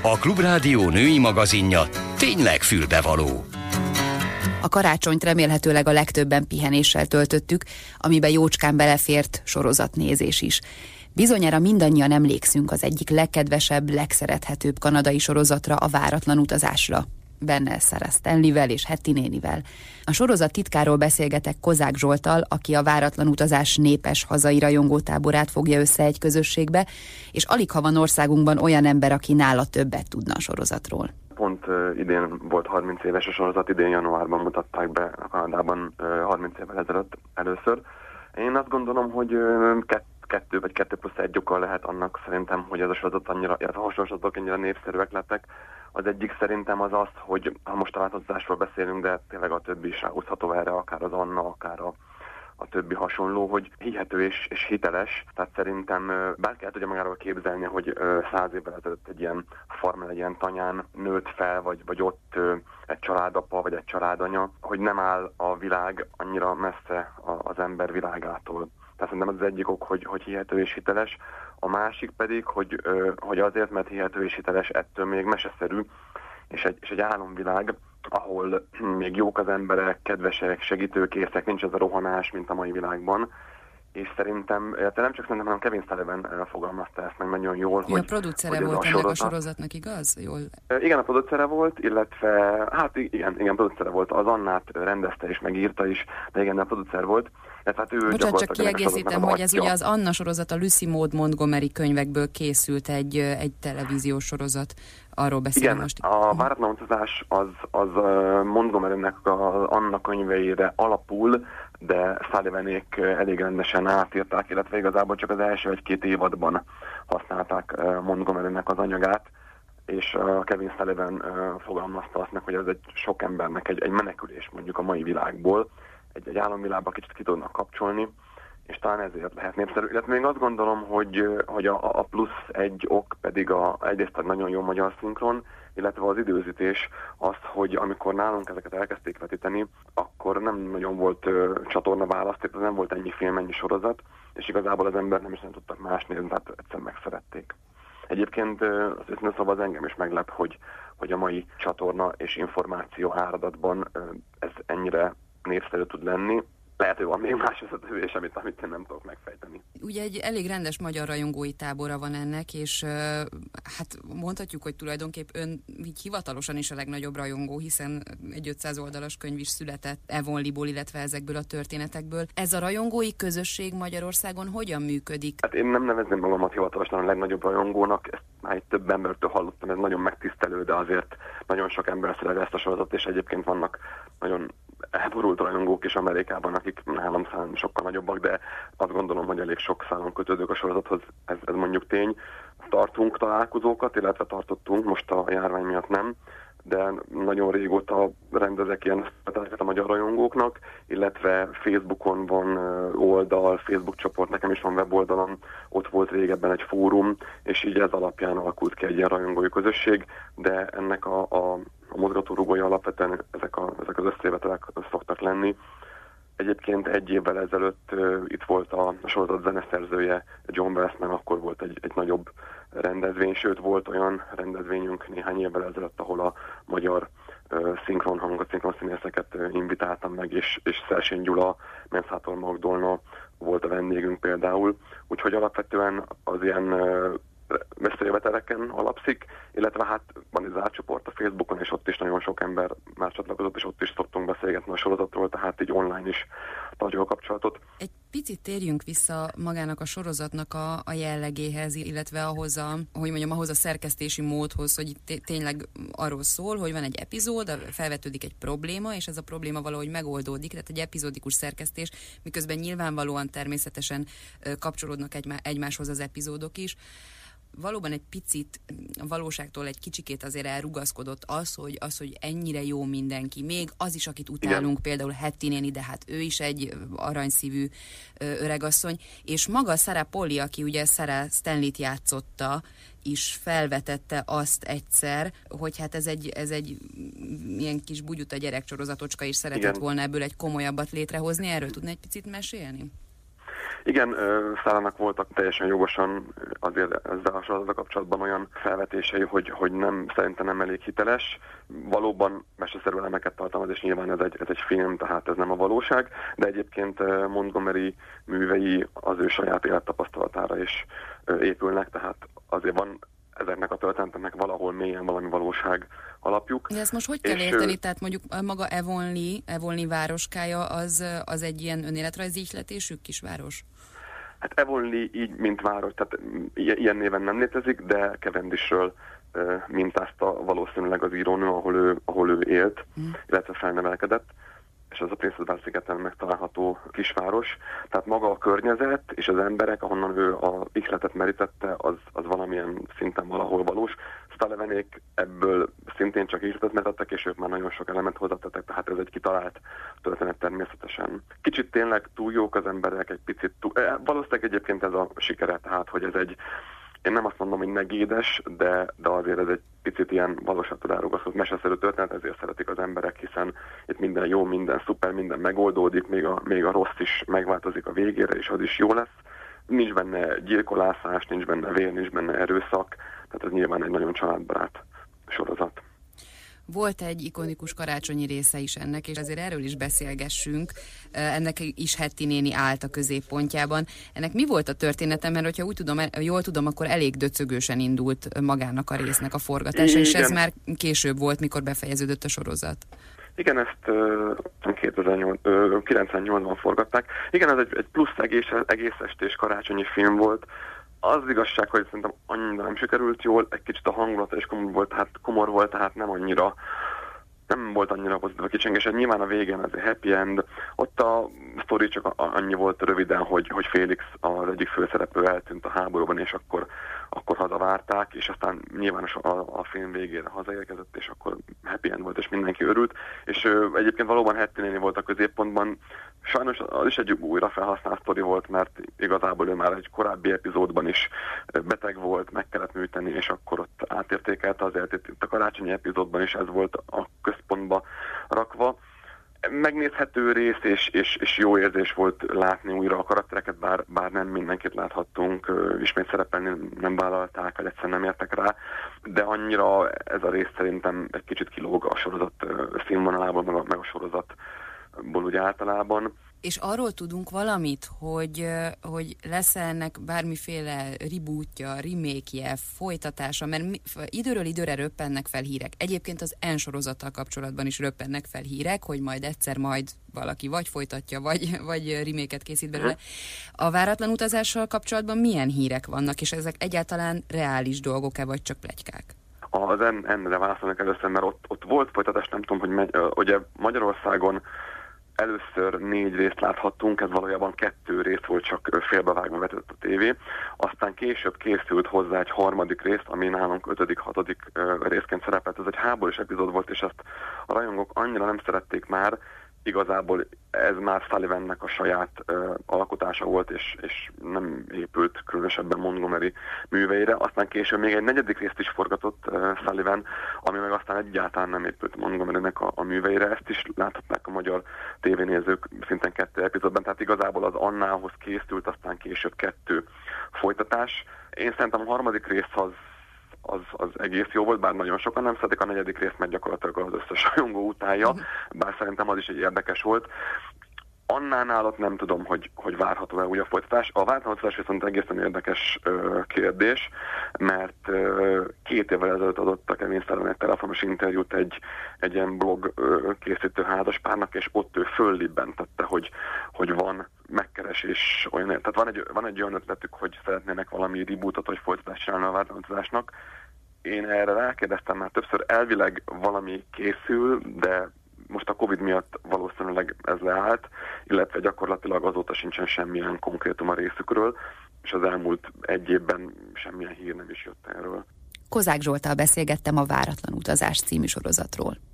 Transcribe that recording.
A Klubrádió női magazinja tényleg fülbevaló. A karácsonyt remélhetőleg a legtöbben pihenéssel töltöttük, amiben jócskán belefért sorozatnézés is. Bizonyára mindannyian emlékszünk az egyik legkedvesebb, legszerethetőbb kanadai sorozatra, a Váratlan utazásra. Benne Sarah Stanleyvel és Hetty nénivel. A sorozat titkáról beszélgetek Kozák Zsolttal, aki a Váratlan utazás népes hazai rajongótáborát fogja össze egy közösségbe, és aligha van országunkban olyan ember, aki nála többet tudna a sorozatról. Pont idén volt 30 éves a sorozat, idén januárban mutatták be a Kanadában 30 évvel ezelőtt először. Én azt gondolom, hogy 2 vagy 2+1 okkal lehet annak szerintem, hogy ez a sorozat annyira, illetve a hasonlósorozatok annyira népszerűek lettek. Az egyik szerintem az, hogy ha most a változásról beszélünk, de tényleg a többi is ráhúzható erre, akár az Anna, akár a többi hasonló, hogy hihető és hiteles. Tehát szerintem bárki el tudja magáról képzelni, hogy 100 évvel ezelőtt egy ilyen farmán, egy ilyen tanyán nőtt fel, vagy ott egy családapa, vagy egy családanya, hogy nem áll a világ annyira messze az ember világától. Tehát szerintem az egyik ok, hogy hihető és hiteles. A másik pedig, hogy azért, mert hihető és hiteles, ettől még meseszerű, és egy álomvilág, ahol még jók az emberek, kedvesek, segítőkészek, nincs ez a rohanás, mint a mai világban. És szerintem, nem csak szerintem, hanem Kevin Sullivan fogalmazta ezt meg nagyon jól. A producere volt ennek a sorozatnak, igaz? Jól. Igen, a producere volt, illetve, igen, producere volt, az Annát rendezte és megírta is, de igen, a producer volt. Hát bocsánat, csak kiegészítem, hogy ez ugye az Anna sorozat, a Lucy Maud Montgomery könyvekből készült egy televíziós sorozat. Arról beszélünk most. Igen, a Váratlan utazás az Montgomerynek az Anna könyveire alapul, de Sullivanék elég rendesen átírták, illetve igazából csak az első 1-2 évadban használták Montgomerynek az anyagát, és Kevin Sullivan fogalmazta azt meg, hogy ez egy sok embernek egy menekülés mondjuk a mai világból, egy álomvilágba kicsit ki tudnak kapcsolni, és talán ezért lehet népszerű. Illetve még azt gondolom, hogy a plusz egy ok pedig egyrészt egy nagyon jó magyar szinkron, illetve az időzítés az, hogy amikor nálunk ezeket elkezdték vetíteni, akkor nem nagyon volt csatornaválaszték, nem volt ennyi film, ennyi sorozat, és igazából az ember nem is nem tudtak más nézni, tehát egyszerűen megszerették. Egyébként az őszintén szóval az engem is meglep, hogy a mai csatorna és információ áradatban ez ennyire népszerű tud lenni. Lehet, hogy van még más összetevés, amit én nem tudok megfejteni. Ugye egy elég rendes magyar rajongói tábora van ennek, és hát mondhatjuk, hogy tulajdonképp ön így hivatalosan is a legnagyobb rajongó, hiszen egy 500 oldalas könyv is született Avonlea-ból, illetve ezekből a történetekből. Ez a rajongói közösség Magyarországon hogyan működik? Hát én nem nevezném magamat hivatalosan a legnagyobb rajongónak, ezt már egy több embertől hallottam, ez nagyon megtisztelő, de azért nagyon sok ember szereti ezt a sorozatot, és egyébként vannak nagyon elborult rajongók is Amerikában, akik nálam szám sokkal nagyobbak, de azt gondolom, hogy elég sok szálon kötődők a sorozathoz, ez mondjuk tény. Tartunk találkozókat, illetve tartottunk, most a járvány miatt nem, de nagyon régóta rendezek ilyen szereteteket a magyar rajongóknak, illetve Facebookon van oldal, Facebook csoport, nekem is van weboldalam, ott volt régebben egy fórum, és így ez alapján alakult ki egy ilyen rajongói közösség, de ennek a mozgatórugói alapvetően ezek az összejövetelek szoktak lenni. Egyébként 1 évvel ezelőtt itt volt a sorozat zeneszerzője, John Westman, akkor volt egy nagyobb rendezvény, sőt volt olyan rendezvényünk néhány évvel ezelőtt, ahol a magyar szinkronhangokat, szinkronszínészeket invitáltam meg, és Szersény Gyula, Menszátor Magdolna volt a vendégünk például. Úgyhogy alapvetően az ilyen összejöveteleken alapszik, illetve hát van egy zárt csoport a Facebookon, és ott is nagyon sok ember már csatlakozott, és ott is szoktunk beszélgetni a sorozatról, tehát így online is tartjuk a kapcsolatot. Egy picit térjünk vissza magának a sorozatnak a jellegéhez, illetve ahhoz a szerkesztési módhoz, hogy tényleg arról szól, hogy van egy epizód, felvetődik egy probléma, és ez a probléma valahogy megoldódik, tehát egy epizódikus szerkesztés, miközben nyilvánvalóan természetesen kapcsolódnak egymáshoz az epizódok is. Valóban egy picit a valóságtól egy kicsikét azért elrugaszkodott az, hogy ennyire jó mindenki. Még az is, akit utálunk, igen. Például Hetty néni, de hát ő is egy aranyszívű öregasszony. És maga Sarah Polley, aki ugye Sarah Stanleyt játszotta, is felvetette azt egyszer, hogy hát ez egy ilyen kis bugyuta gyereksorozatocska is szeretett volna ebből egy komolyabbat létrehozni. Erről tudna egy picit mesélni? Igen, Szárának voltak teljesen jogosan azért ezzel a sorozattal kapcsolatban olyan felvetései, hogy szerintem nem elég hiteles. Valóban meseszerű elemeket tartalmaz, és nyilván ez egy film, tehát ez nem a valóság, de egyébként Montgomery művei az ő saját élettapasztalatára is épülnek, tehát azért van ezeknek a történeteknek valahol mélyen valami valóság alapjuk. De ezt most hogy kell érteni? Tehát mondjuk maga Avonlea városkája az egy ilyen önéletrajzi ihletésű kisváros? Hát Avonlea így, mint város, tehát ilyen néven nem létezik, de Cavendishről mintázta valószínűleg az írónő, ahol ő élt, illetve felnevelkedett, és az a Prince-Edward-szigeten megtalálható kisváros. Tehát maga a környezet és az emberek, ahonnan ő a ihletet merítette, az valamilyen szinten valahol valós. Sullivanék ebből szintén csak ihletet merítettek, és ők már nagyon sok elemet hozzátettek, tehát ez egy kitalált történet természetesen. Kicsit tényleg túl jók az emberek, egy picit valószínűleg egyébként ez a sikere, tehát hogy ez egy, én nem azt mondom, hogy negédes, de azért ez egy picit ilyen valóságtól elrugasztott meseszerű történet, ezért szeretik az emberek, hiszen itt minden jó, minden szuper, minden megoldódik, még a rossz is megváltozik a végére, és az is jó lesz. Nincs benne gyilkolászás, nincs benne vér, nincs benne erőszak, tehát ez nyilván egy nagyon családbarát sorozat. Volt egy ikonikus karácsonyi része is ennek, és azért erről is beszélgessünk. Ennek is Hattie néni állt a középpontjában. Ennek mi volt a története? Mert hogyha jól tudom, akkor elég döcögősen indult magának a résznek a forgatása, és ez már később volt, mikor befejeződött a sorozat. Igen, ezt 98-ban forgatták. Igen, ez egy plusz egész estés karácsonyi film volt. Az igazság, hogy szerintem annyira nem sikerült jól, egy kicsit a hangulata is komor volt, tehát nem volt annyira pozitív a kicsengés. Nyilván a végén az happy end. Ott a sztori csak annyi volt röviden, hogy Félix, az egyik főszereplő eltűnt a háborúban, és akkor hazavárták, és aztán nyilván a film végére hazaérkezett, és akkor happy end volt, és mindenki örült. És egyébként valóban Hattie néni volt a középpontban. Sajnos az is egy újra felhasznált sztori volt, mert igazából ő már egy korábbi epizódban is beteg volt, meg kellett műteni, és akkor ott átértékelte, azért itt a karácsonyi epizódban is ez volt a központba rakva. Megnézhető rész, és jó érzés volt látni újra a karaktereket, bár nem mindenkit láthattunk, ismét szerepelni nem vállalták, vagy egyszerűen nem értek rá, de annyira ez a rész szerintem egy kicsit kilóg a sorozat színvonalából, meg a sorozatból úgy általában. És arról tudunk valamit, hogy lesz ennek bármiféle rebootja, remake-je, folytatása, mert időről időre röppennek fel hírek. Egyébként az N sorozattal kapcsolatban is röppennek fel hírek, hogy egyszer valaki vagy folytatja, vagy remake-et készít belőle. A váratlan utazással kapcsolatban milyen hírek vannak, és ezek egyáltalán reális dolgok-e, vagy csak pletykák? Az N-re válaszolnak először, mert ott volt folytatás, nem tudom, hogy ugye Magyarországon először 4 részt láthattunk, ez valójában 2 rész volt, csak félbevágva vetett a tévé. Aztán később készült hozzá egy 3. rész, ami nálunk 5.-6. részként szerepelt. Ez egy háborús epizód volt, és ezt a rajongók annyira nem szerették már, igazából ez már Sullivannek a saját alkotása volt, és nem épült különösebben Montgomery műveire. Aztán később még egy 4. részt is forgatott Sullivan, ami meg aztán egyáltalán nem épült Montgomerynek a műveire. Ezt is láthatták a magyar tévénézők szinten 2 epizódban, tehát igazából az Annához készült, aztán később 2 folytatás. Én szerintem a 3. rész az egész jó volt, bár nagyon sokan nem szeretik a 4. részt, mert gyakorlatilag az összes rajongó utálja, bár szerintem az is egy érdekes volt. Annánál ott nem tudom, hogy várható-e újabb folytatás. A várhatós viszont egészen érdekes kérdés, mert 2 évvel ezelőtt adott a Kevin Sullivan egy telefonos interjút egy ilyen blog készítő házaspárnak, és ott ő föllibbentette, hogy van megkeresés olyan, tehát van egy olyan ötletük, hogy szeretnének valami rebootot, vagy folytatást csinálni a várhatásnak. Én erre rákérdeztem már többször, elvileg valami készül, de most a Covid miatt valószínűleg ez leállt, illetve gyakorlatilag azóta sincsen semmilyen konkrétum a részükről, és az elmúlt 1 évben semmilyen hír nem is jött erről. Kozák Zsolttal beszélgettem a Váratlan utazás című sorozatról.